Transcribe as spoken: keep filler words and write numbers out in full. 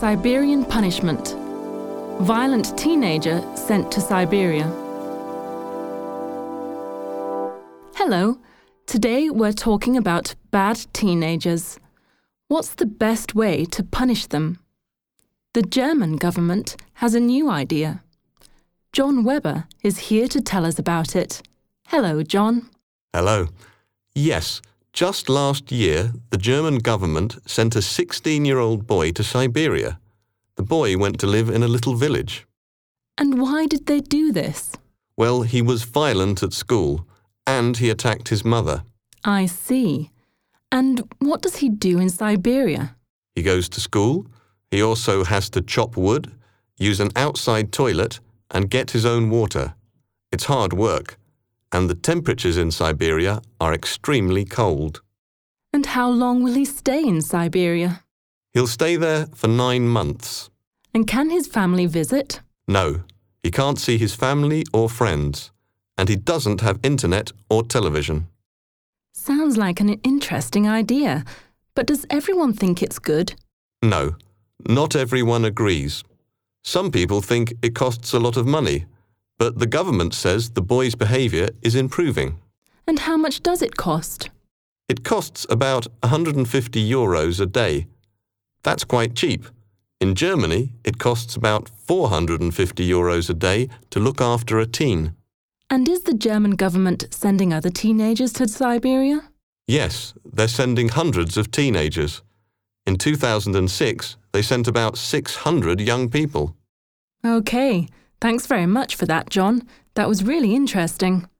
Siberian punishment. Violent teenager sent to Siberia. Hello, today we're talking about bad teenagers. What's the best way to punish them? The German government has a new idea. John Webber is here to tell us about it. Hello, John. Hello. Yes, just last year, the German government sent a sixteen-year-old boy to Siberia. The boy went to live in a little village. And why did they do this? Well, he was violent at school, and he attacked his mother. I see. And what does he do in Siberia? He goes to school. He also has to chop wood, use an outside toilet, and get his own water. It's hard work, and the temperatures in Siberia are extremely cold. And how long will he stay in Siberia? He'll stay there for nine months. And can his family visit? No, he can't see his family or friends, and he doesn't have internet or television. Sounds like an interesting idea, but does everyone think it's good? No, not everyone agrees. Some people think it costs a lot of money, but the government says the boy's behaviour is improving. And how much does it cost? It costs about one hundred fifty euros a day. That's quite cheap. In Germany, it costs about four hundred fifty euros a day to look after a teen. And is the German government sending other teenagers to Siberia? Yes, they're sending hundreds of teenagers. In two thousand six, they sent about six hundred young people. Okay, thanks very much for that, John. That was really interesting.